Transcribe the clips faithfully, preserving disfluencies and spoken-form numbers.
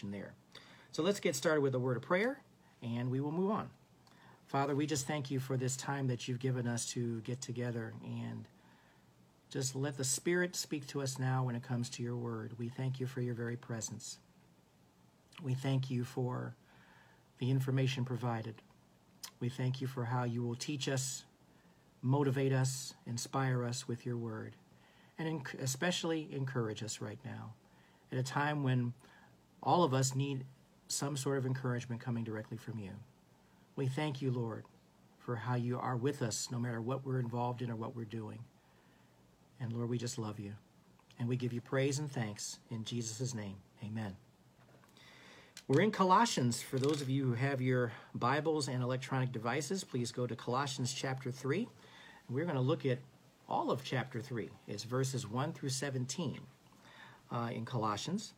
there. So let's get started with a word of prayer, and we will move on. Father, we just thank you for this time that you've given us to get together, and just let the Spirit speak to us now when it comes to your word. We thank you for your very presence. We thank you for the information provided. We thank you for how you will teach us, motivate us, inspire us with your word, and especially encourage us right now at a time when all of us need some sort of encouragement coming directly from you. We thank you, Lord, for how you are with us no matter what we're involved in or what we're doing. And Lord, we just love you. And we give you praise and thanks in Jesus' name. Amen. We're in Colossians. For those of you who have your Bibles and electronic devices, please go to Colossians chapter three. We're going to look at all of chapter three. It's verses one through seventeen uh, in Colossians.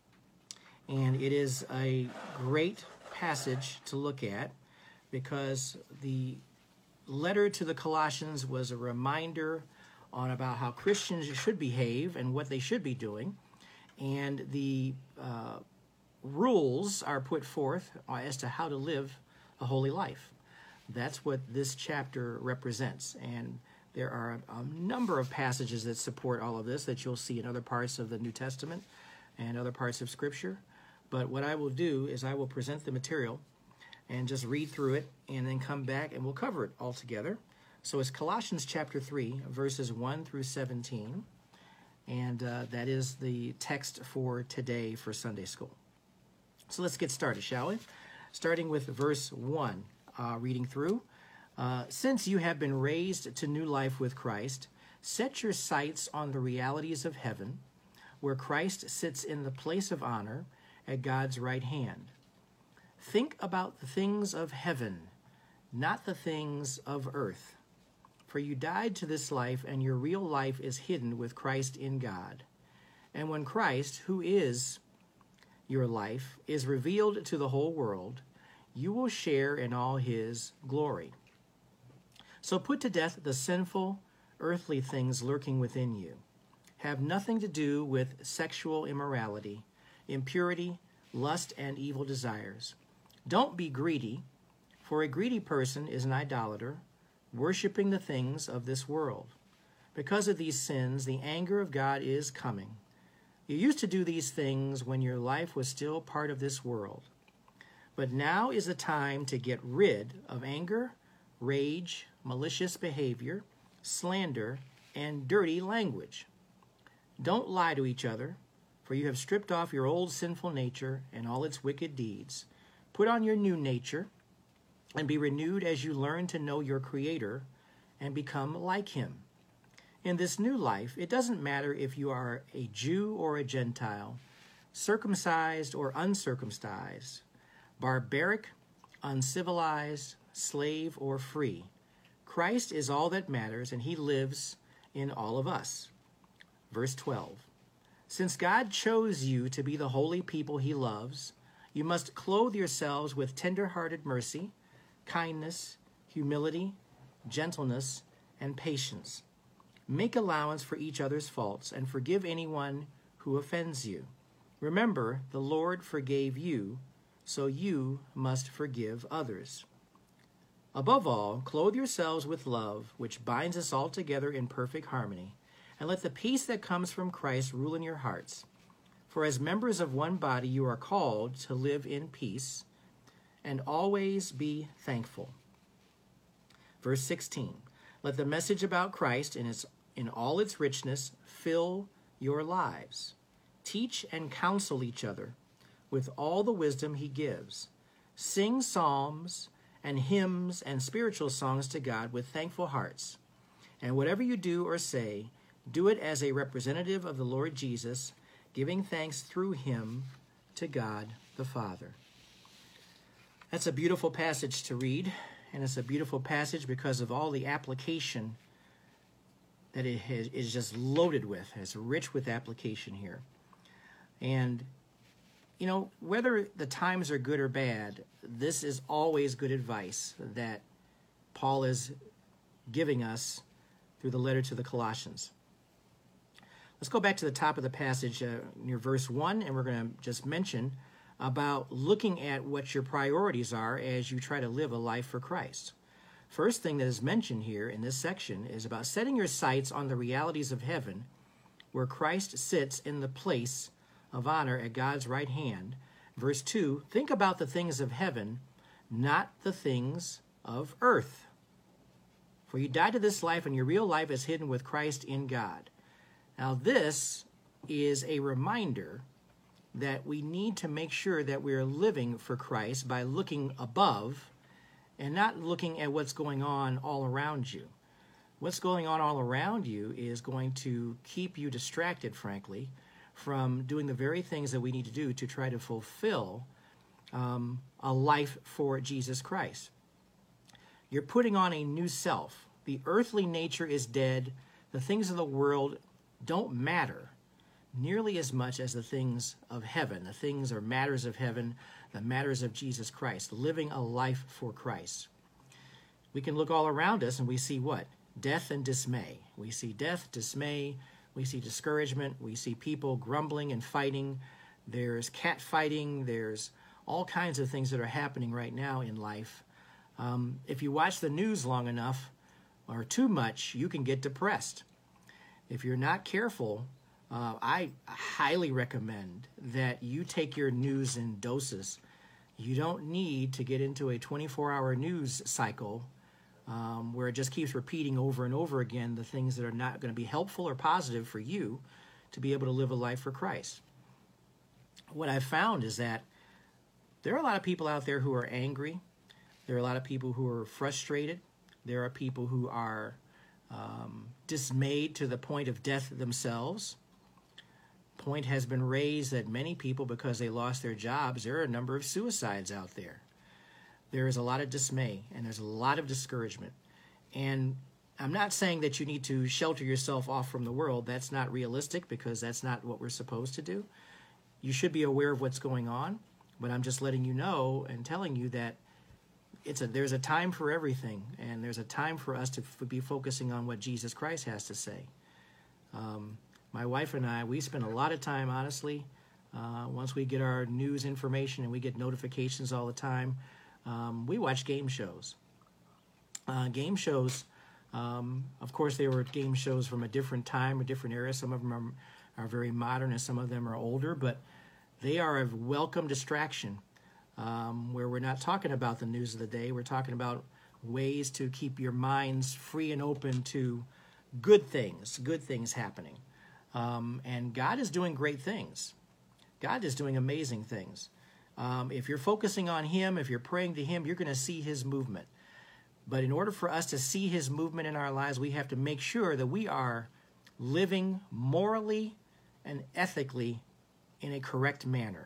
And it is a great passage to look at because the letter to the Colossians was a reminder on about how Christians should behave and what they should be doing. And the uh, rules are put forth as to how to live a holy life. That's what this chapter represents. And there are a number of passages that support all of this that you'll see in other parts of the New Testament and other parts of Scripture. But what I will do is I will present the material and just read through it and then come back and we'll cover it all together. So it's Colossians chapter three, verses one through seventeen. And uh, that is the text for today for Sunday school. So let's get started, shall we? Starting with verse one, uh, reading through. Uh, Since you have been raised to new life with Christ, set your sights on the realities of heaven, where Christ sits in the place of honor at God's right hand. Think about the things of heaven, not the things of earth. For you died to this life, and your real life is hidden with Christ in God. And when Christ, who is your life, is revealed to the whole world, you will share in all his glory. So put to death the sinful, earthly things lurking within you. Have nothing to do with sexual immorality, impurity, lust, and evil desires. Don't be greedy, for a greedy person is an idolater, worshiping the things of this world. Because of these sins, the anger of God is coming. You used to do these things when your life was still part of this world. But now is the time to get rid of anger, rage, malicious behavior, slander, and dirty language. Don't lie to each other, for you have stripped off your old sinful nature and all its wicked deeds. Put on your new nature and be renewed as you learn to know your Creator and become like him. In this new life, it doesn't matter if you are a Jew or a Gentile, circumcised or uncircumcised, barbaric, uncivilized, slave or free. Christ is all that matters, and he lives in all of us. Verse twelve. Since God chose you to be the holy people he loves, you must clothe yourselves with tender-hearted mercy, kindness, humility, gentleness, and patience. Make allowance for each other's faults and forgive anyone who offends you. Remember, the Lord forgave you, so you must forgive others. Above all, clothe yourselves with love, which binds us all together in perfect harmony. And let the peace that comes from Christ rule in your hearts. For as members of one body, you are called to live in peace and always be thankful. Verse sixteen. Let the message about Christ in, its, in all its richness fill your lives. Teach and counsel each other with all the wisdom he gives. Sing psalms and hymns and spiritual songs to God with thankful hearts. And whatever you do or say, do it as a representative of the Lord Jesus, giving thanks through him to God the Father. That's a beautiful passage to read, and it's a beautiful passage because of all the application that it has, is just loaded with. It's rich with application here. And, you know, whether the times are good or bad, this is always good advice that Paul is giving us through the letter to the Colossians. Let's go back to the top of the passage uh, near verse one, and we're going to just mention about looking at what your priorities are as you try to live a life for Christ. First thing that is mentioned here in this section is about setting your sights on the realities of heaven, where Christ sits in the place of honor at God's right hand. Verse two, think about the things of heaven, not the things of earth. For you died to this life, and your real life is hidden with Christ in God. Now this is a reminder that we need to make sure that we're living for Christ by looking above and not looking at what's going on all around you. What's going on all around you is going to keep you distracted, frankly, from doing the very things that we need to do to try to fulfill um, a life for Jesus Christ. You're putting on a new self. The earthly nature is dead. The things of the world don't matter nearly as much as the things of heaven. The things or matters of heaven, the matters of Jesus Christ, living a life for Christ. We can look all around us and we see what? Death and dismay. We see death, dismay, we see discouragement, we see people grumbling and fighting. There's cat fighting, there's all kinds of things that are happening right now in life. Um, if you watch the news long enough or too much, you can get depressed. If you're not careful, uh, I highly recommend that you take your news in doses. You don't need to get into a twenty-four hour news cycle um, where it just keeps repeating over and over again the things that are not going to be helpful or positive for you to be able to live a life for Christ. What I've found is that there are a lot of people out there who are angry. There are a lot of people who are frustrated. There are people who are um, dismayed to the point of death themselves. Point has been raised that many people, because they lost their jobs, there are a number of suicides out there. There is a lot of dismay and there's a lot of discouragement. And I'm not saying that you need to shelter yourself off from the world. That's not realistic, because that's not what we're supposed to do. You should be aware of what's going on, but I'm just letting you know and telling you that it's a there's a time for everything, and there's a time for us to f- be focusing on what Jesus Christ has to say. Um, my wife and I, we spend a lot of time, honestly, uh, once we get our news information and we get notifications all the time, um, we watch game shows. Uh, game shows, um, of course, they were game shows from a different time, a different era. Some of them are, are very modern and some of them are older, but they are a welcome distraction. Um, where we're not talking about the news of the day. We're talking about ways to keep your minds free and open to good things, good things happening. Um, and God is doing great things. God is doing amazing things. Um, if you're focusing on Him, if you're praying to Him, you're going to see His movement. But in order for us to see His movement in our lives, we have to make sure that we are living morally and ethically in a correct manner.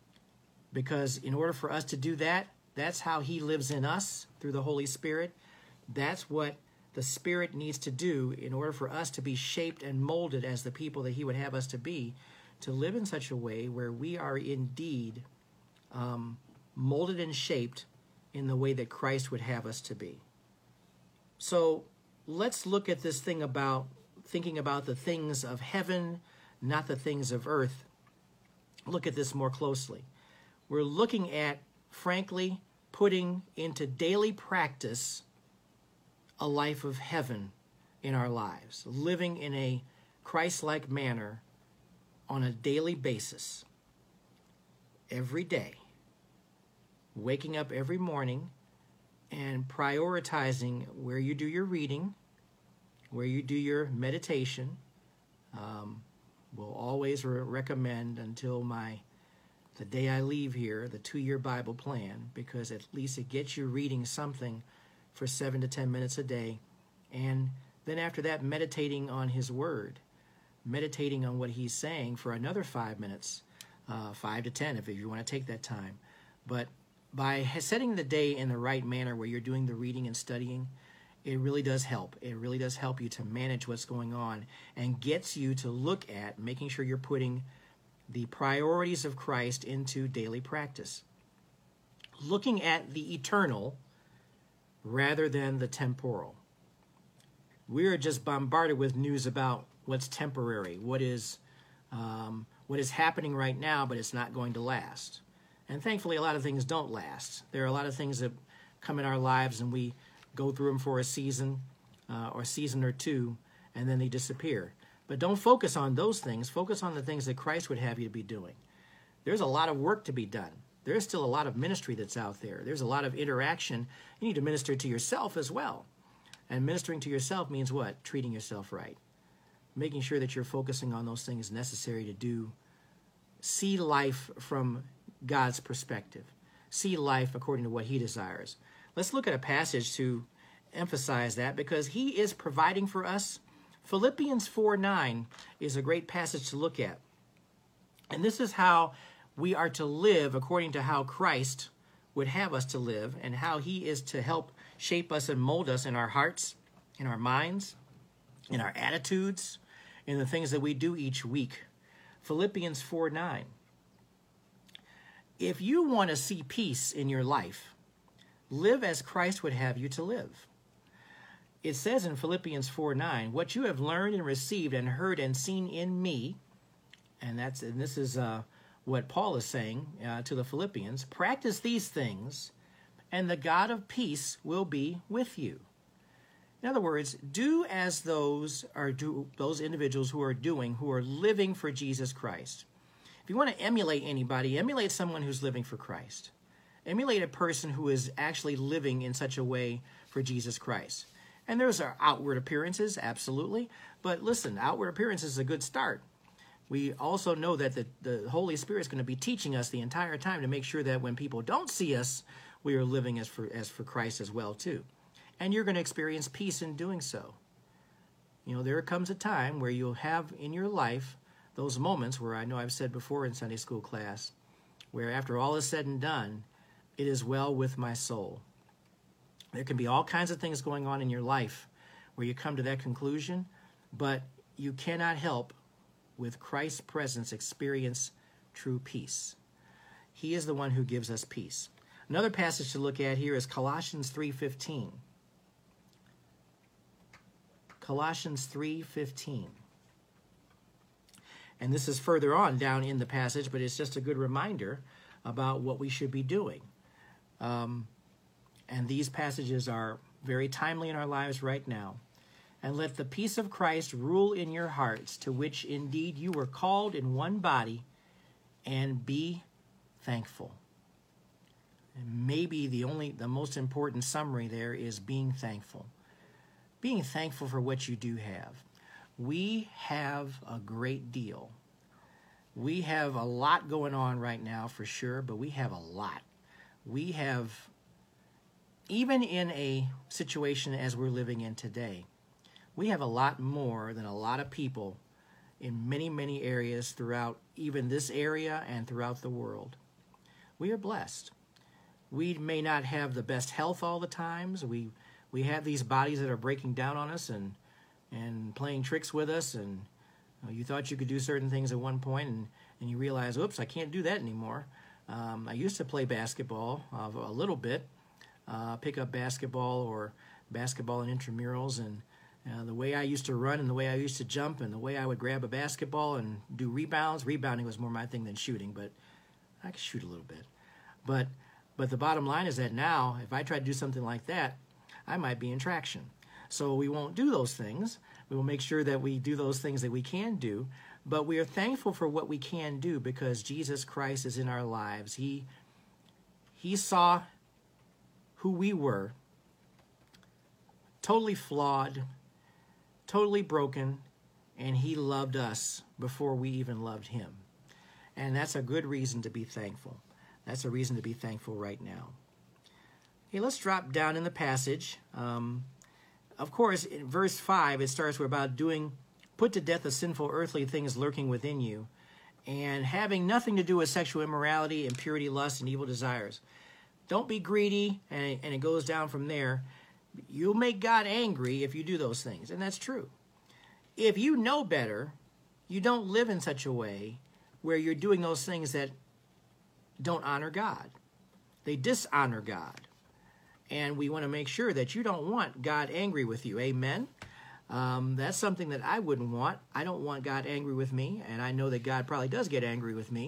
Because in order for us to do that, that's how He lives in us through the Holy Spirit. That's what the Spirit needs to do in order for us to be shaped and molded as the people that He would have us to be, to live in such a way where we are indeed um, molded and shaped in the way that Christ would have us to be. So let's look at this thing about thinking about the things of heaven, not the things of earth. Look at this more closely. We're looking at, frankly, putting into daily practice a life of heaven in our lives, living in a Christ-like manner on a daily basis, every day, waking up every morning and prioritizing where you do your reading, where you do your meditation. Um, we'll always re- recommend until my the day I leave here, the two-year Bible plan, because at least it gets you reading something for seven to ten minutes a day. And then after that, meditating on His Word, meditating on what He's saying for another five minutes, uh, five to ten if you want to take that time. But by setting the day in the right manner where you're doing the reading and studying, it really does help. It really does help you to manage what's going on and gets you to look at making sure you're putting the priorities of Christ into daily practice. Looking at the eternal rather than the temporal. We are just bombarded with news about what's temporary, what is um, what is happening right now, but it's not going to last. And thankfully, a lot of things don't last. There are a lot of things that come in our lives and we go through them for a season uh, or a season or two, and then they disappear. But don't focus on those things. Focus on the things that Christ would have you to be doing. There's a lot of work to be done. There's still a lot of ministry that's out there. There's a lot of interaction. You need to minister to yourself as well. And ministering to yourself means what? Treating yourself right. Making sure that you're focusing on those things necessary to do. See life from God's perspective. See life according to what he desires. Let's look at a passage to emphasize that, because he is providing for us. Philippians four nine is a great passage to look at. And this is how we are to live according to how Christ would have us to live, and how he is to help shape us and mold us in our hearts, in our minds, in our attitudes, in the things that we do each week. Philippians four nine. If you want to see peace in your life, live as Christ would have you to live. It says in Philippians four nine, what you have learned and received and heard and seen in me, and that's and this is uh, what Paul is saying uh, to the Philippians, practice these things, and the God of peace will be with you. In other words, do as those are do those individuals who are doing, who are living for Jesus Christ. If you want to emulate anybody, emulate someone who's living for Christ. Emulate a person who is actually living in such a way for Jesus Christ. And there's our outward appearances, absolutely. But listen, outward appearance is a good start. We also know that the, the Holy Spirit is going to be teaching us the entire time to make sure that when people don't see us, we are living as for, as for Christ as well, too. And you're going to experience peace in doing so. You know, there comes a time where you'll have in your life those moments where, I know I've said before in Sunday school class, where after all is said and done, it is well with my soul. There can be all kinds of things going on in your life where you come to that conclusion, but you cannot help with Christ's presence experience true peace. He is the one who gives us peace. Another passage to look at here is Colossians three fifteen. Colossians three fifteen. And this is further on down in the passage, but it's just a good reminder about what we should be doing. Um, and these passages are very timely in our lives right now. And let the peace of Christ rule in your hearts, to which indeed you were called in one body, and be thankful. And maybe the only, the most important summary there is being thankful. Being thankful for what you do have. We have a great deal. We have a lot going on right now for sure, but we have a lot. We have, even in a situation as we're living in today, we have a lot more than a lot of people in many, many areas throughout even this area and throughout the world. We are blessed. We may not have the best health all the times. We we have these bodies that are breaking down on us and and playing tricks with us. And you know, you thought you could do certain things at one point, and, and you realize, oops, I can't do that anymore. Um, I used to play basketball uh, a little bit, uh, pick up basketball or basketball and intramurals, and Uh, the way I used to run and the way I used to jump and the way I would grab a basketball and do rebounds. Rebounding was more my thing than shooting, but I could shoot a little bit. But but the bottom line is that now, if I try to do something like that, I might be in traction. So we won't do those things. We will make sure that we do those things that we can do. But we are thankful for what we can do because Jesus Christ is in our lives. He, he saw who we were, totally flawed, totally broken, and he loved us before we even loved him. And that's a good reason to be thankful. That's a reason to be thankful right now. Okay, let's drop down in the passage. Um, of course, in verse five, it starts with about doing, put to death the sinful earthly things lurking within you, and having nothing to do with sexual immorality, impurity, lust, and evil desires. Don't be greedy, and, and it goes down from there. You'll make God angry if you do those things, and that's true. If you know better, you don't live in such a way where you're doing those things that don't honor God. They dishonor God. And we want to make sure that you don't want God angry with you. Amen? Um, that's something that I wouldn't want. I don't want God angry with me, and I know that God probably does get angry with me.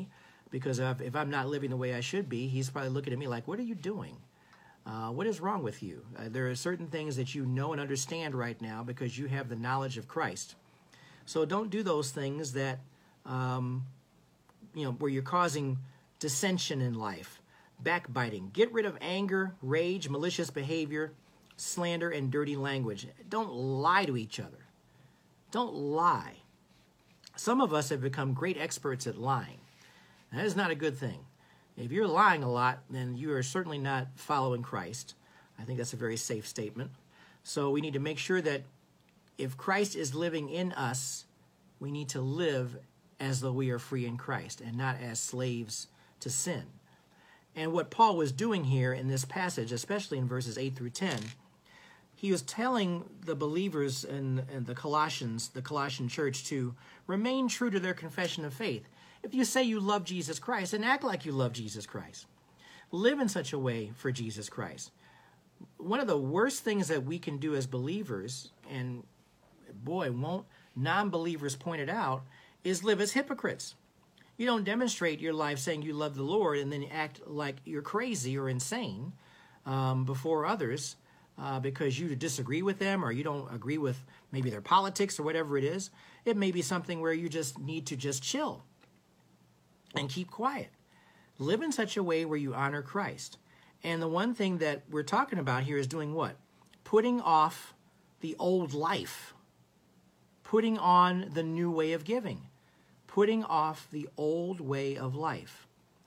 because if, if I'm not living the way I should be, he's probably looking at me like, what are you doing? Uh, what is wrong with you? Uh, there are certain things that you know and understand right now because you have the knowledge of Christ. So don't do those things that, um, you know, where you're causing dissension in life, backbiting. Get rid of anger, rage, malicious behavior, slander, and dirty language. Don't lie to each other. Don't lie. Some of us have become great experts at lying. That is not a good thing. If you're lying a lot, then you are certainly not following Christ. I think that's a very safe statement. So we need to make sure that if Christ is living in us, we need to live as though we are free in Christ and not as slaves to sin. And what Paul was doing here in this passage, especially in verses eight through ten, he was telling the believers in, in the Colossians, the Colossian church, to remain true to their confession of faith. If you say you love Jesus Christ, then act like you love Jesus Christ. Live in such a way for Jesus Christ. One of the worst things that we can do as believers, and boy, won't non-believers point it out, is live as hypocrites. You don't demonstrate your life saying you love the Lord and then act like you're crazy or insane um, before others uh, because you disagree with them or you don't agree with maybe their politics or whatever it is. It may be something where you just need to just chill and keep quiet. Live in such a way where you honor Christ. And the one thing that we're talking about here is doing what? Putting off the old life. Putting on the new way of giving. Putting off the old way of life.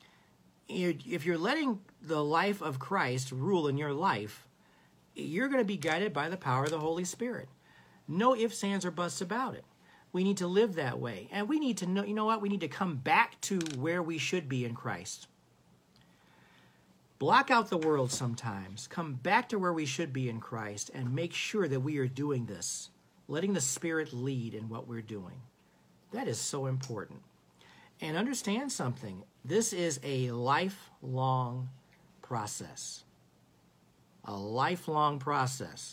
If you're letting the life of Christ rule in your life, you're going to be guided by the power of the Holy Spirit. No ifs, ands, or buts about it. We need to live that way. And we need to know, you know what? We need to come back to where we should be in Christ. Block out the world sometimes. Come back to where we should be in Christ and make sure that we are doing this. Letting the Spirit lead in what we're doing. That is so important. And understand something. This is a lifelong process. A lifelong process.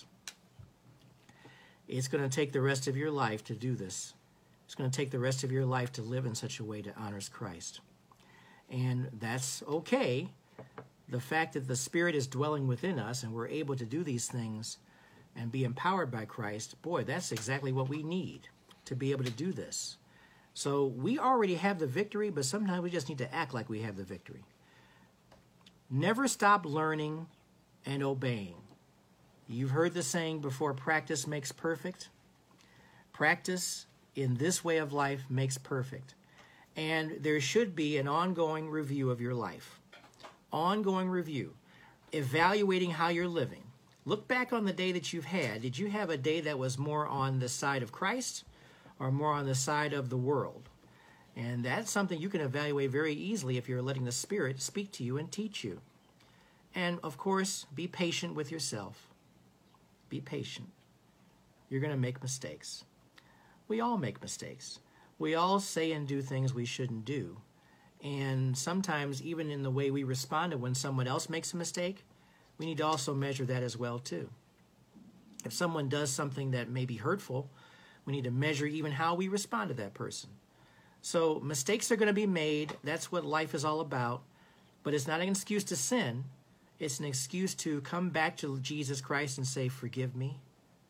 It's going to take the rest of your life to do this. It's going to take the rest of your life to live in such a way that honors Christ. And that's okay. The fact that the Spirit is dwelling within us and we're able to do these things and be empowered by Christ, boy, that's exactly what we need to be able to do this. So we already have the victory, but sometimes we just need to act like we have the victory. Never stop learning and obeying. You've heard the saying before, practice makes perfect. Practice in this way of life makes perfect. And there should be an ongoing review of your life. Ongoing review. Evaluating how you're living. Look back on the day that you've had. Did you have a day that was more on the side of Christ or more on the side of the world? And that's something you can evaluate very easily if you're letting the Spirit speak to you and teach you. And, of course, be patient with yourself. Be patient. You're going to make mistakes. We all make mistakes. We all say and do things we shouldn't do. And sometimes, even in the way we respond to when someone else makes a mistake, we need to also measure that as well, too. If someone does something that may be hurtful, we need to measure even how we respond to that person. So mistakes are going to be made. That's what life is all about. But it's not an excuse to sin. It's an excuse to come back to Jesus Christ and say, forgive me.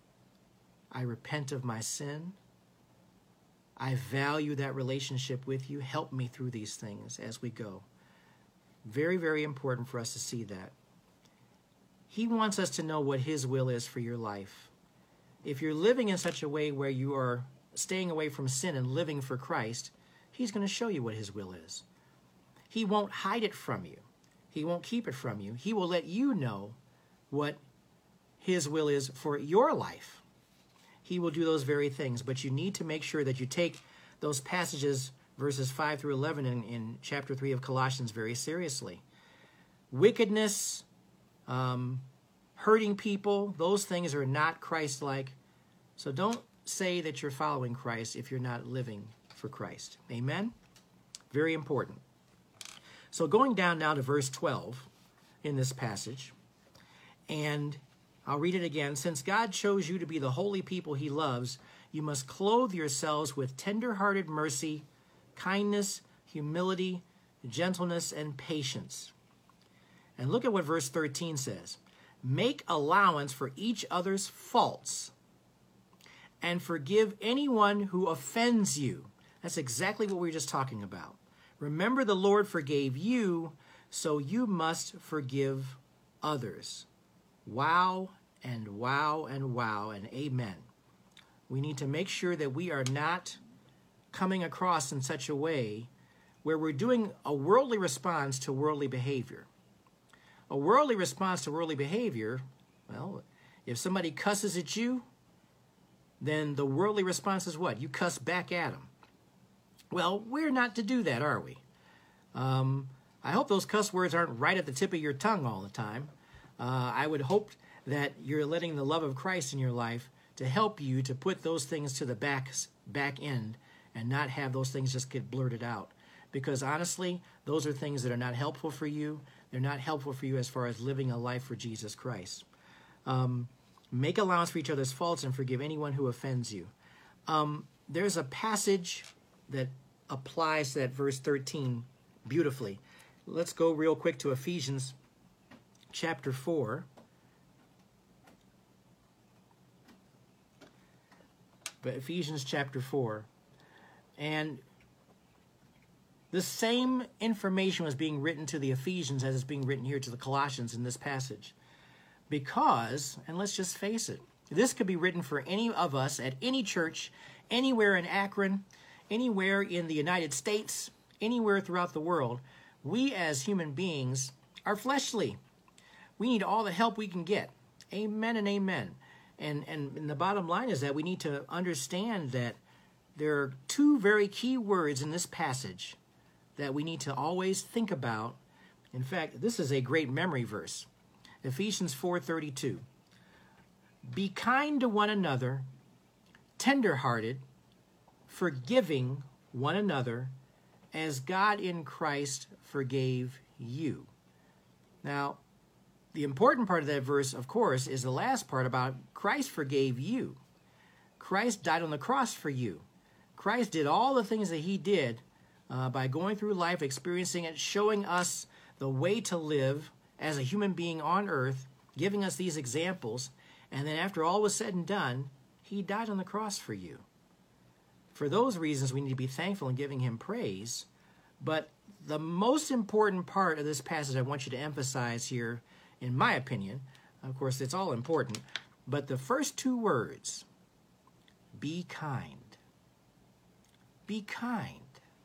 I repent of my sin. I value that relationship with you. Help me through these things as we go. Very, very important for us to see that. He wants us to know what His will is for your life. If you're living in such a way where you are staying away from sin and living for Christ, He's going to show you what His will is. He won't hide it from you. He won't keep it from you. He will let you know what His will is for your life. He will do those very things, but you need to make sure that you take those passages, verses five through eleven in, in chapter three of Colossians, very seriously. Wickedness, um, hurting people, those things are not Christ-like. So don't say that you're following Christ if you're not living for Christ. Amen? Very important. So going down now to verse twelve in this passage, and I'll read it again. Since God chose you to be the holy people He loves, you must clothe yourselves with tender-hearted mercy, kindness, humility, gentleness, and patience. And look at what verse thirteen says. Make allowance for each other's faults and forgive anyone who offends you. That's exactly what we were just talking about. Remember, the Lord forgave you, so you must forgive others. Wow and wow and wow and amen. We need to make sure that we are not coming across in such a way where we're doing a worldly response to worldly behavior. A worldly response to worldly behavior, well, if somebody cusses at you, then the worldly response is what? You cuss back at them. Well, we're not to do that, are we? Um, I hope those cuss words aren't right at the tip of your tongue all the time. Uh, I would hope that you're letting the love of Christ in your life to help you to put those things to the back, back end and not have those things just get blurted out. Because honestly, those are things that are not helpful for you. They're not helpful for you as far as living a life for Jesus Christ. Um, make allowance for each other's faults and forgive anyone who offends you. Um, there's a passage that applies to that verse thirteen beautifully. Let's go real quick to Ephesians chapter four. But Ephesians chapter four. And the same information was being written to the Ephesians as it's being written here to the Colossians in this passage. Because, and let's just face it, this could be written for any of us at any church, anywhere in Akron, anywhere in the United States, anywhere throughout the world. We as human beings are fleshly. We need all the help we can get. Amen and amen. And, and, and the bottom line is that we need to understand that there are two very key words in this passage that we need to always think about. In fact, this is a great memory verse. Ephesians four thirty-two. Be kind to one another, tender-hearted, forgiving one another, as God in Christ forgave you. Now, the important part of that verse, of course, is the last part about Christ forgave you. Christ died on the cross for you. Christ did all the things that he did uh, by going through life, experiencing it, showing us the way to live as a human being on earth, giving us these examples, and then after all was said and done, he died on the cross for you. For those reasons, we need to be thankful and giving him praise. But the most important part of this passage I want you to emphasize here, in my opinion, of course, it's all important, but the first two words, be kind. Be kind.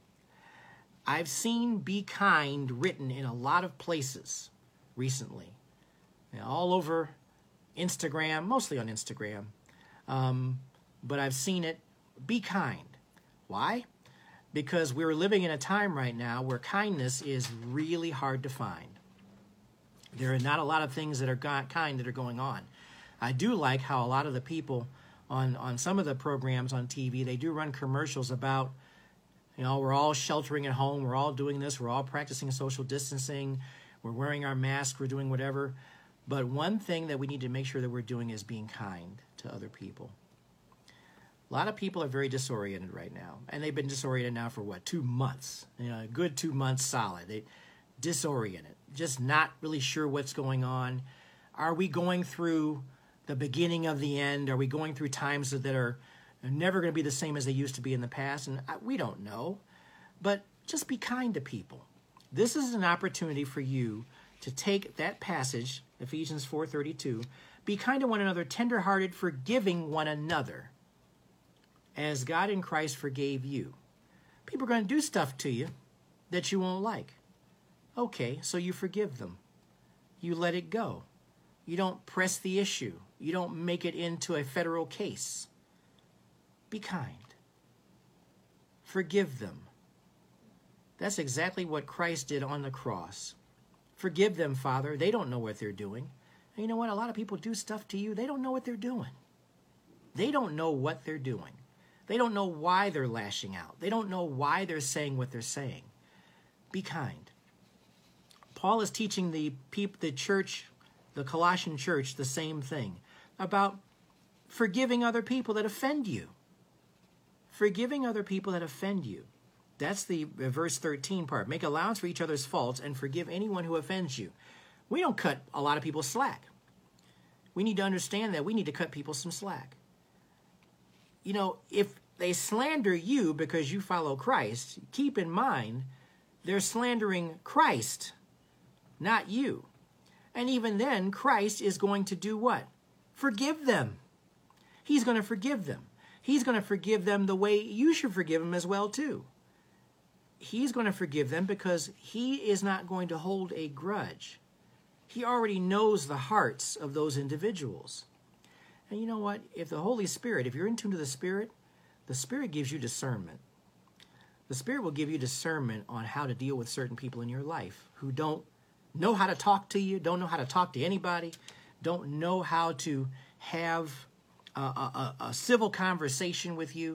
I've seen be kind written in a lot of places recently, you know, all over Instagram, mostly on Instagram, um, but I've seen it, be kind. Why? Because we're living in a time right now where kindness is really hard to find. There are not a lot of things that are kind that are going on. I do like how a lot of the people on, on some of the programs on T V, they do run commercials about, you know, we're all sheltering at home, we're all doing this, we're all practicing social distancing, we're wearing our masks, we're doing whatever. But one thing that we need to make sure that we're doing is being kind to other people. A lot of people are very disoriented right now, and they've been disoriented now for what, two months? You know, a good two months solid. They disoriented, just not really sure what's going on. Are we going through the beginning of the end? Are we going through times that are never going to be the same as they used to be in the past? And we don't know, but just be kind to people. This is an opportunity for you to take that passage, Ephesians four thirty-two, be kind to one another, tender-hearted, forgiving one another, as God in Christ forgave you. People are going to do stuff to you that you won't like. Okay, so you forgive them. You let it go. You don't press the issue. You don't make it into a federal case. Be kind. Forgive them. That's exactly what Christ did on the cross. Forgive them, Father. They don't know what they're doing. And you know what? A lot of people do stuff to you. They don't know what they're doing. They don't know what they're doing. They don't know why they're lashing out. They don't know why they're saying what they're saying. Be kind. Paul is teaching the people, the church, the Colossian church, the same thing about forgiving other people that offend you. Forgiving other people that offend you. That's the uh, verse thirteen part. Make allowance for each other's faults and forgive anyone who offends you. We don't cut a lot of people slack. We need to understand that we need to cut people some slack. You know, if they slander you because you follow Christ, keep in mind they're slandering Christ, not you. And even then, Christ is going to do what? Forgive them. He's going to forgive them. He's going to forgive them the way you should forgive them as well, too. He's going to forgive them because he is not going to hold a grudge. He already knows the hearts of those individuals. And you know what? If the Holy Spirit, if you're in tune to the Spirit, the Spirit gives you discernment. The Spirit will give you discernment on how to deal with certain people in your life who don't know how to talk to you, don't know how to talk to anybody, don't know how to have a, a, a civil conversation with you.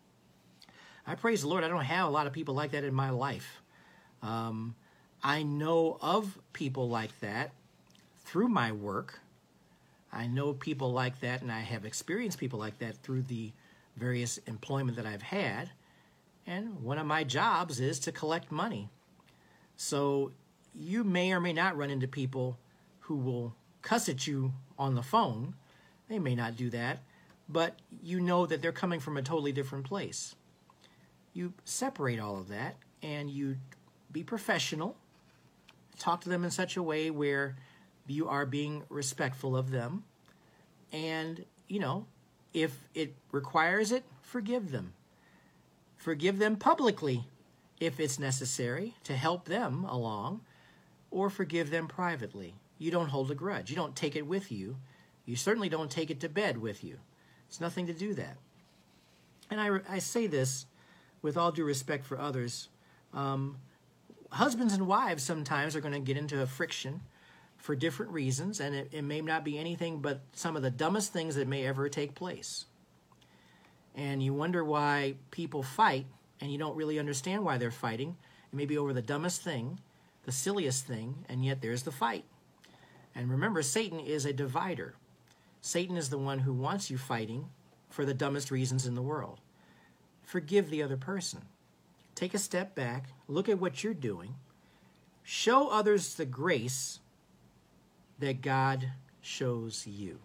I praise the Lord, I don't have a lot of people like that in my life. Um, I know of people like that through my work. I know people like that, and I have experienced people like that through the various employment that I've had. And one of my jobs is to collect money. So you may or may not run into people who will cuss at you on the phone. They may not do that, but you know that they're coming from a totally different place. You separate all of that, and you be professional. Talk to them in such a way where you are being respectful of them. And, you know, if it requires it, forgive them. Forgive them publicly if it's necessary to help them along, or forgive them privately. You don't hold a grudge. You don't take it with you. You certainly don't take it to bed with you. It's nothing to do that. And I, I say this with all due respect for others. Um, husbands and wives sometimes are going to get into a friction for different reasons, and it, it may not be anything but some of the dumbest things that may ever take place. And you wonder why people fight, and you don't really understand why they're fighting. It may be over the dumbest thing, the silliest thing, and yet there's the fight. And remember, Satan is a divider. Satan is the one who wants you fighting for the dumbest reasons in the world. Forgive the other person. Take a step back, look at what you're doing, show others the grace that God shows you.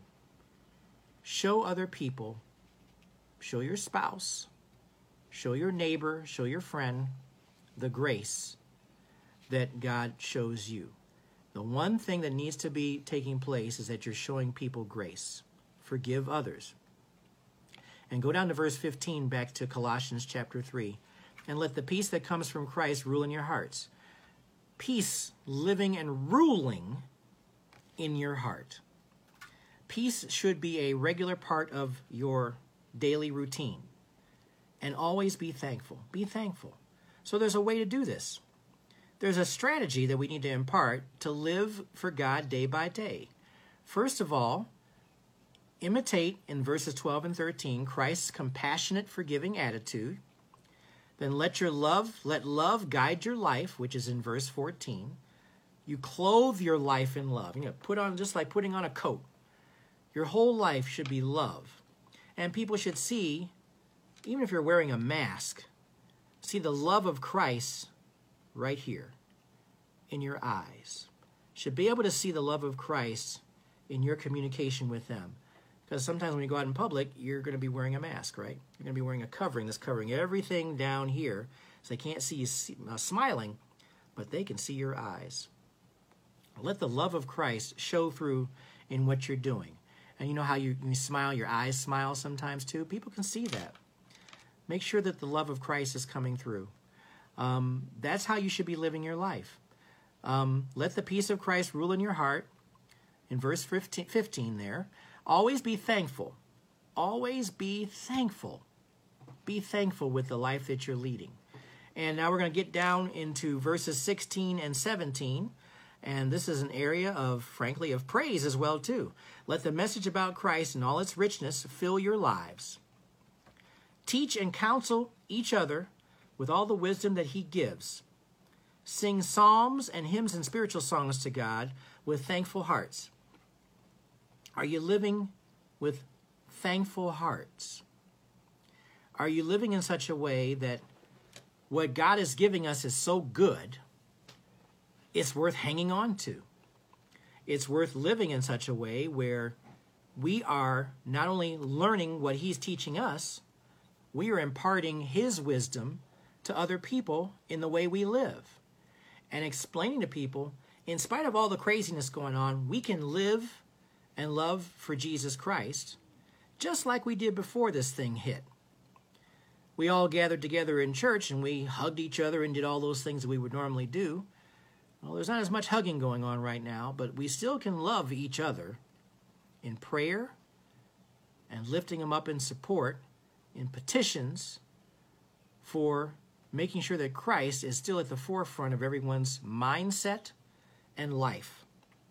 Show other people, show your spouse, show your neighbor, show your friend the grace that God shows you. The one thing that needs to be taking place is that you're showing people grace. Forgive others. And go down to verse fifteen, back to Colossians chapter three. And let the peace that comes from Christ rule in your hearts. Peace living and ruling in your heart. Peace should be a regular part of your daily routine. And always be thankful. Be thankful. So there's a way to do this. There's a strategy that we need to impart to live for God day by day. First of all, imitate in verses twelve and thirteen Christ's compassionate, forgiving attitude. Then let your love, let love guide your life, which is in verse fourteen. You clothe your life in love. You know, put on, just like putting on a coat. Your whole life should be love. And people should see, even if you're wearing a mask, see the love of Christ right here in your eyes. Should be able to see the love of Christ in your communication with them. Because sometimes when you go out in public, you're going to be wearing a mask, right? You're going to be wearing a covering that's covering everything down here. So they can't see you uh, smiling, but they can see your eyes. Let the love of Christ show through in what you're doing. And you know how you, you smile, your eyes smile sometimes too? People can see that. Make sure that the love of Christ is coming through. Um, that's how you should be living your life. Um, let the peace of Christ rule in your heart. In verse fifteen, fifteen there. Always be thankful. Always be thankful. Be thankful with the life that you're leading. And now we're going to get down into verses sixteen and seventeen. And this is an area of, frankly, of praise as well, too. Let the message about Christ and all its richness fill your lives. Teach and counsel each other with all the wisdom that he gives. Sing psalms and hymns and spiritual songs to God with thankful hearts. Are you living with thankful hearts? Are you living in such a way that what God is giving us is so good, it's worth hanging on to. It's worth living in such a way where we are not only learning what he's teaching us, we are imparting his wisdom to other people in the way we live and explaining to people, in spite of all the craziness going on, we can live and love for Jesus Christ just like we did before this thing hit. We all gathered together in church and we hugged each other and did all those things that we would normally do. Well, there's not as much hugging going on right now, but we still can love each other in prayer and lifting them up in support, in petitions for making sure that Christ is still at the forefront of everyone's mindset and life.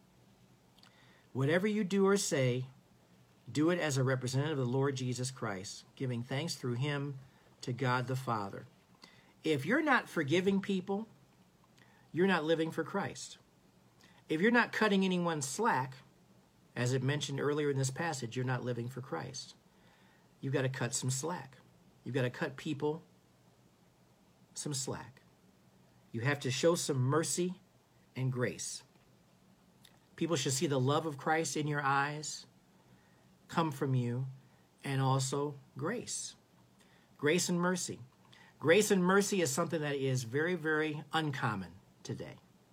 Whatever you do or say, do it as a representative of the Lord Jesus Christ, giving thanks through him to God the Father. If you're not forgiving people, you're not living for Christ. If you're not cutting anyone slack, as it mentioned earlier in this passage, you're not living for Christ. You've got to cut some slack. You've got to cut people some slack. You have to show some mercy and grace. People should see the love of Christ in your eyes come from you, and also grace. Grace and mercy. Grace and mercy is something that is very, very uncommon today.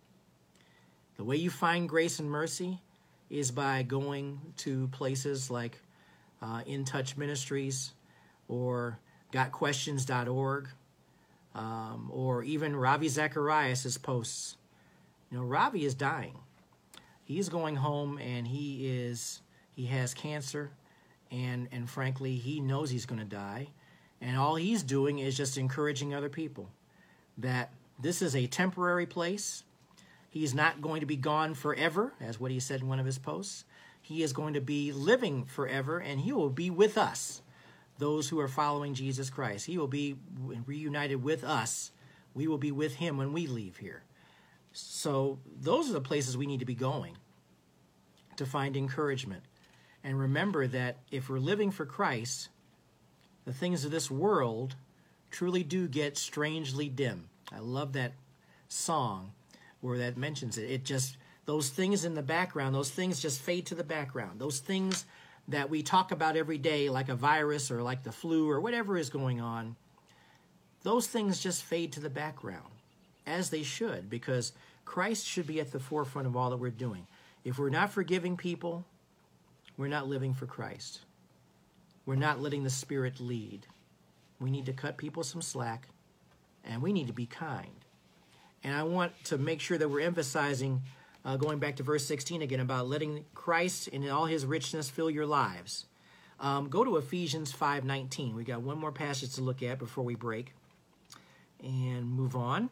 The way you find grace and mercy is by going to places like uh, In Touch Ministries or got questions dot org um, or even Ravi Zacharias' posts. You know, Ravi is dying. He's going home and he is he has cancer, and and frankly, he knows he's going to die. And all he's doing is just encouraging other people that this is a temporary place. He's not going to be gone forever, as what he said in one of his posts. He is going to be living forever, and he will be with us, those who are following Jesus Christ. He will be reunited with us. We will be with him when we leave here. So those are the places we need to be going to find encouragement. And remember that if we're living for Christ, the things of this world truly do get strangely dim. I love that song where that mentions it. It just, those things in the background, those things just fade to the background. Those things that we talk about every day, like a virus or like the flu or whatever is going on, those things just fade to the background, as they should, because Christ should be at the forefront of all that we're doing. If we're not forgiving people, we're not living for Christ. We're not letting the Spirit lead. We need to cut people some slack, and we need to be kind. And I want to make sure that we're emphasizing, uh, going back to verse sixteen again, about letting Christ in all his richness fill your lives. Um, go to Ephesians five nineteen. We got one more passage to look at before we break and move on.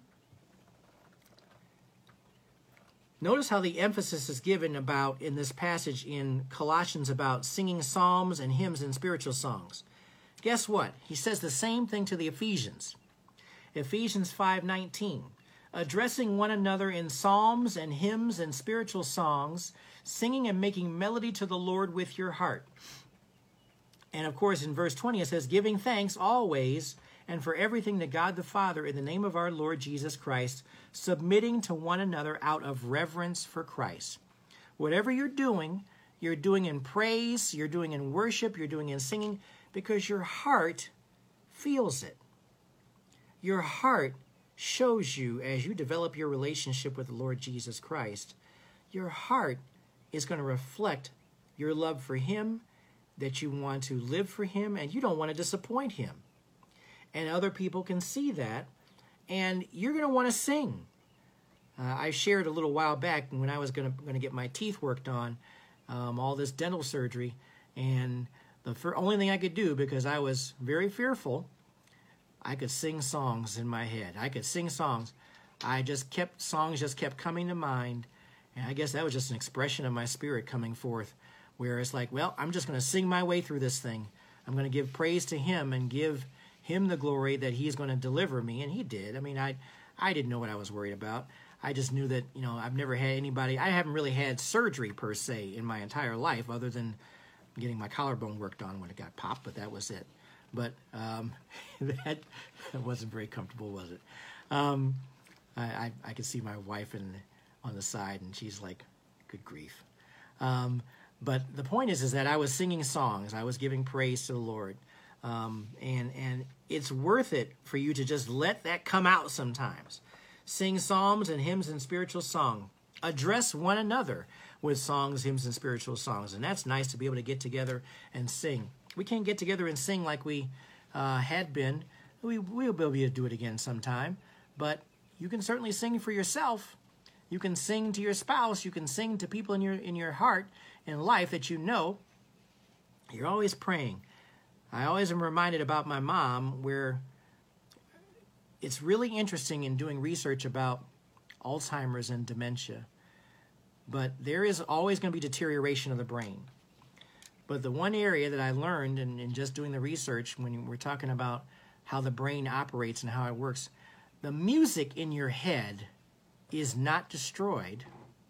Notice how the emphasis is given about in this passage in Colossians about singing psalms and hymns and spiritual songs. Guess what? He says the same thing to the Ephesians. Ephesians five nineteen, addressing one another in psalms and hymns and spiritual songs, singing and making melody to the Lord with your heart. And of course in verse twenty it says, giving thanks always and for everything to God the Father in the name of our Lord Jesus Christ, submitting to one another out of reverence for Christ. Whatever you're doing, you're doing in praise, you're doing in worship, you're doing in singing, because your heart feels it. Your heart shows you, as you develop your relationship with the Lord Jesus Christ, your heart is going to reflect your love for him, that you want to live for him, and you don't want to disappoint him. And other people can see that, and you're going to want to sing. Uh, I shared a little while back when I was going to going to get my teeth worked on, um, all this dental surgery, and the fir- only thing I could do, because I was very fearful, I could sing songs in my head. I could sing songs. I just kept, songs just kept coming to mind, and I guess that was just an expression of my spirit coming forth, where it's like, well, I'm just going to sing my way through this thing. I'm going to give praise to him and give him the glory that he's going to deliver me, and he did. I mean, I I didn't know what I was worried about. I just knew that, you know, I've never had anybody, I haven't really had surgery per se in my entire life, other than getting my collarbone worked on when it got popped, but that was it. but um, that wasn't very comfortable, was it? Um, I, I, I could see my wife in, on the side, and she's like, good grief. Um, but the point is, is that I was singing songs. I was giving praise to the Lord. Um, and, and it's worth it for you to just let that come out sometimes. Sing psalms and hymns and spiritual song. Address one another with songs, hymns, and spiritual songs. And that's nice to be able to get together and sing. We can't get together and sing like we uh, had been. We, we'll be able to do it again sometime. But you can certainly sing for yourself. You can sing to your spouse. You can sing to people in your in your heart, in life that you know. You're always praying. I always am reminded about my mom, where it's really interesting in doing research about Alzheimer's and dementia. But there is always going to be deterioration of the brain. But the one area that I learned in, in just doing the research, when we're talking about how the brain operates and how it works, the music in your head is not destroyed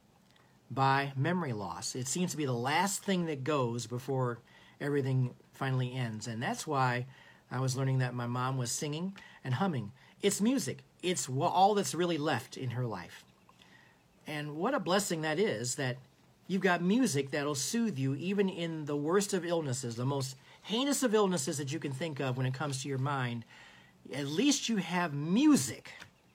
by memory loss. It seems to be the last thing that goes before everything finally ends. And that's why I was learning that my mom was singing and humming. It's music. It's all that's really left in her life. And what a blessing that is, that you've got music that'll soothe you even in the worst of illnesses, the most heinous of illnesses that you can think of when it comes to your mind. At least you have music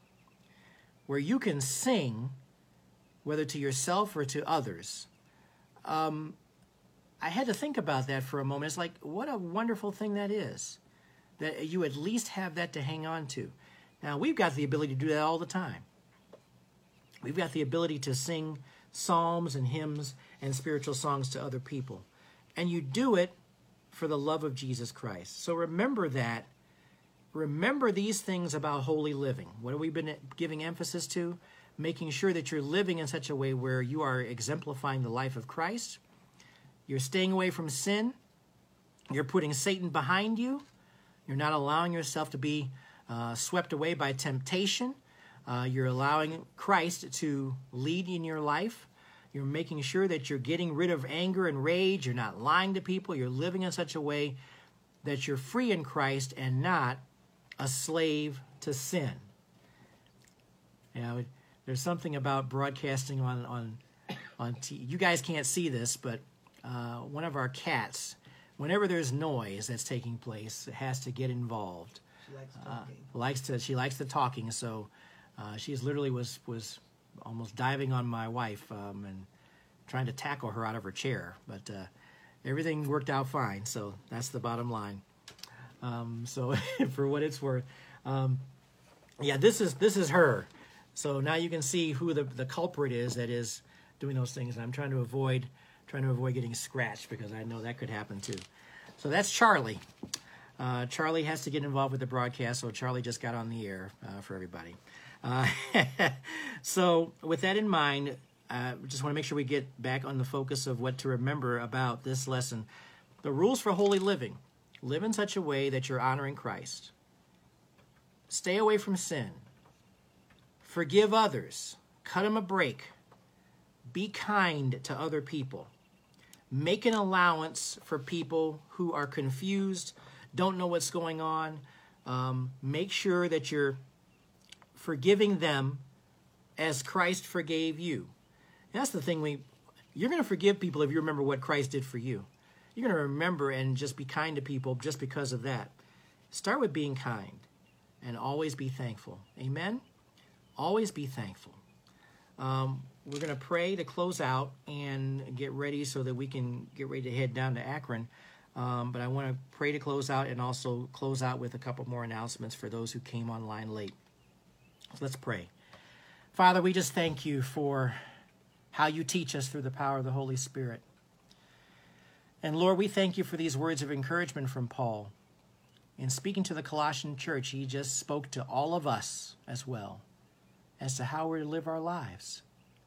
where you can sing, whether to yourself or to others. Um, I had to think about that for a moment. It's like, what a wonderful thing that is, that you at least have that to hang on to. Now, we've got the ability to do that all the time. We've got the ability to sing psalms and hymns and spiritual songs to other people. And you do it for the love of Jesus Christ. So remember that. Remember these things about holy living. What have we been giving emphasis to? Making sure that you're living in such a way where you are exemplifying the life of Christ. You're staying away from sin. You're putting Satan behind you. You're not allowing yourself to be uh, swept away by temptation. Uh, you're allowing Christ to lead in your life. You're making sure that you're getting rid of anger and rage. You're not lying to people. You're living in such a way that you're free in Christ and not a slave to sin. You know, there's something about broadcasting on on on T V. You guys can't see this, but uh, one of our cats, whenever there's noise that's taking place, it has to get involved. She likes talking. Uh, likes to. She likes the talking. So uh, she's literally was was almost diving on my wife um, and trying to tackle her out of her chair. But uh, everything worked out fine. So that's the bottom line. Um, so for what it's worth, um, yeah, this is this is her. So now you can see who the the culprit is that is doing those things. And I'm trying to avoid trying to avoid getting scratched because I know that could happen too. So that's Charlie. Uh, Charlie has to get involved with the broadcast, so Charlie just got on the air uh, for everybody. Uh, so with that in mind, I uh, just want to make sure we get back on the focus of what to remember about this lesson. The rules for holy living. Live in such a way that you're honoring Christ. Stay away from sin. Forgive others. Cut them a break. Be kind to other people. Make an allowance for people who are confused, don't know what's going on. Um, make sure that you're forgiving them as Christ forgave you. And that's the thing. We, you're going to forgive people if you remember what Christ did for you. You're going to remember and just be kind to people just because of that. Start with being kind and always be thankful. Amen? Always be thankful. Um, we're going to pray to close out and get ready so that we can get ready to head down to Akron. Um, but I want to pray to close out and also close out with a couple more announcements for those who came online late. So let's pray. Father, we just thank you for how you teach us through the power of the Holy Spirit. And Lord, we thank you for these words of encouragement from Paul. In speaking to the Colossian church, he just spoke to all of us as well as to how we're to live our lives.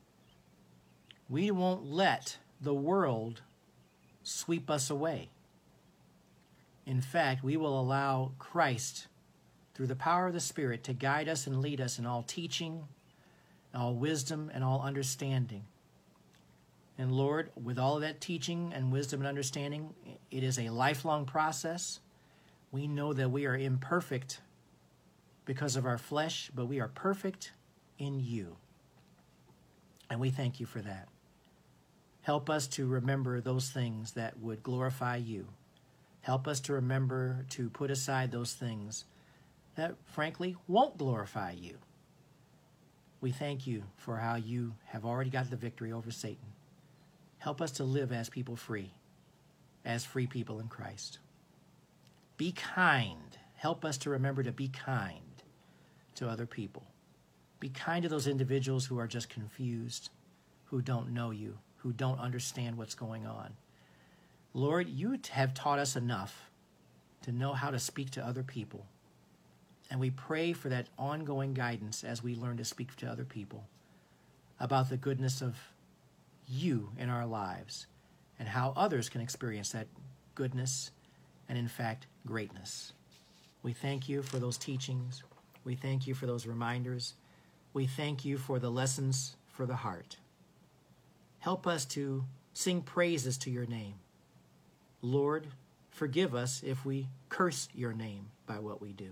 We won't let the world sweep us away. In fact, we will allow Christ, through the power of the Spirit, to guide us and lead us in all teaching, all wisdom, and all understanding. And Lord, with all of that teaching and wisdom and understanding, it is a lifelong process. We know that we are imperfect because of our flesh, but we are perfect in you. And we thank you for that. Help us to remember those things that would glorify you. Help us to remember to put aside those things that, frankly, won't glorify you. We thank you for how you have already got the victory over Satan. Help us to live as people free, as free people in Christ. Be kind. Help us to remember to be kind to other people. Be kind to those individuals who are just confused, who don't know you, who don't understand what's going on. Lord, you have taught us enough to know how to speak to other people. And we pray for that ongoing guidance as we learn to speak to other people about the goodness of you in our lives and how others can experience that goodness and, in fact, greatness. We thank you for those teachings. We thank you for those reminders. We thank you for the lessons for the heart. Help us to sing praises to your name. Lord, forgive us if we curse your name by what we do.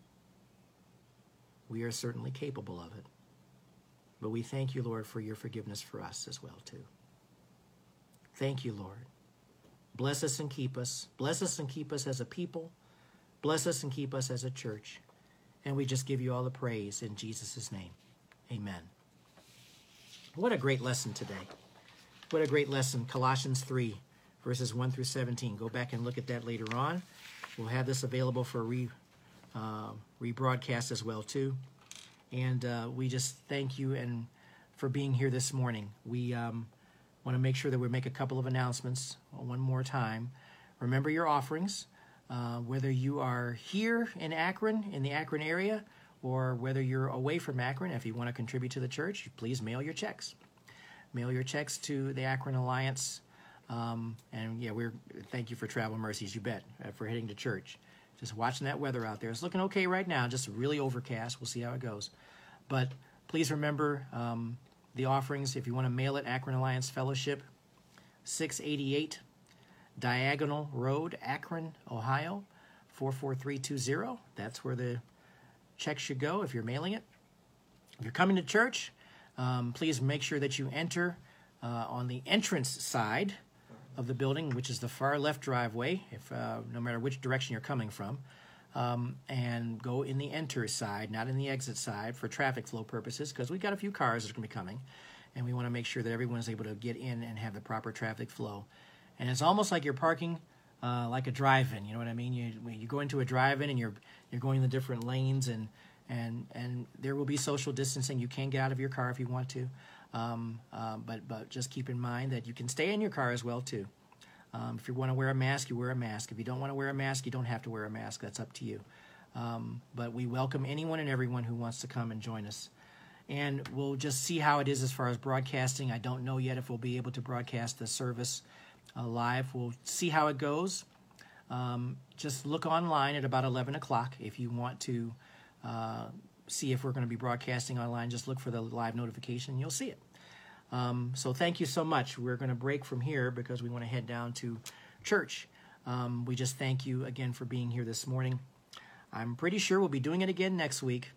We are certainly capable of it. But we thank you, Lord, for your forgiveness for us as well, too. Thank you, Lord. Bless us and keep us. Bless us and keep us as a people. Bless us and keep us as a church. And we just give you all the praise in Jesus' name. Amen. What a great lesson today. What a great lesson. Colossians three, verses one through seventeen. Go back and look at that later on. We'll have this available for re, uh, rebroadcast as well, too. And uh, we just thank you and for being here this morning. We um, want to make sure that we make a couple of announcements one more time. Remember your offerings, uh, whether you are here in Akron, in the Akron area, or whether you're away from Akron. If you want to contribute to the church, please mail your checks. Mail your checks to the Akron Alliance. Um, and yeah, we're thank you for Travel Mercies, you bet, uh, for heading to church. Just watching that weather out there. It's looking okay right now, just really overcast. We'll see how it goes. But please remember um, the offerings. If you want to mail it, Akron Alliance Fellowship, six eighty-eight Diagonal Road, Akron, Ohio, four four three two zero. That's where the check should go if you're mailing it. If you're coming to church, um, please make sure that you enter uh, on the entrance side of the building, which is the far left driveway, if uh, no matter which direction you're coming from, um, and go in the enter side, not in the exit side, for traffic flow purposes, because we've got a few cars that are going to be coming, and we want to make sure that everyone is able to get in and have the proper traffic flow. And it's almost like you're parking uh, like a drive-in. You know what I mean? You you go into a drive-in and you're you're going in the different lanes, and and and there will be social distancing. You can get out of your car if you want to. Um, uh, but but just keep in mind that you can stay in your car as well too. Um, if you want to wear a mask, you wear a mask. If you don't want to wear a mask, you don't have to wear a mask. That's up to you. Um, but we welcome anyone and everyone who wants to come and join us. And we'll just see how it is as far as broadcasting. I don't know yet if we'll be able to broadcast the service uh, live. We'll see how it goes. Um, just look online at about eleven o'clock if you want to uh, see if we're going to be broadcasting online. Just look for the live notification and you'll see it. Um, so thank you so much. We're going to break from here because we want to head down to church. Um, we just thank you again for being here this morning. I'm pretty sure we'll be doing it again next week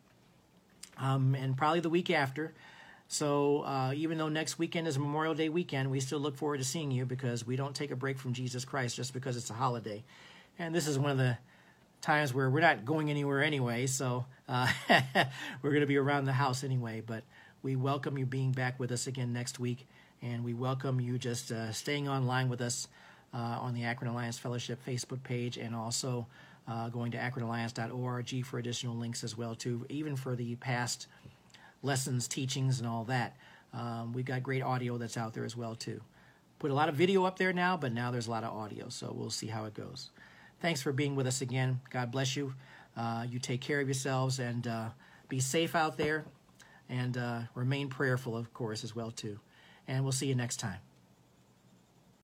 um, and probably the week after. So uh, even though next weekend is Memorial Day weekend, we still look forward to seeing you because we don't take a break from Jesus Christ just because it's a holiday. And this is one of the times where we're not going anywhere anyway, so uh, we're going to be around the house anyway. But we welcome you being back with us again next week, and we welcome you just uh, staying online with us uh, on the Akron Alliance Fellowship Facebook page, and also uh, going to akron alliance dot org for additional links as well, too, even for the past lessons, teachings, and all that. Um, we've got great audio that's out there as well, too. Put a lot of video up there now, but now there's a lot of audio, so we'll see how it goes. Thanks for being with us again. God bless you. Uh, you take care of yourselves, and uh, be safe out there. And uh, remain prayerful, of course, as well, too. And we'll see you next time.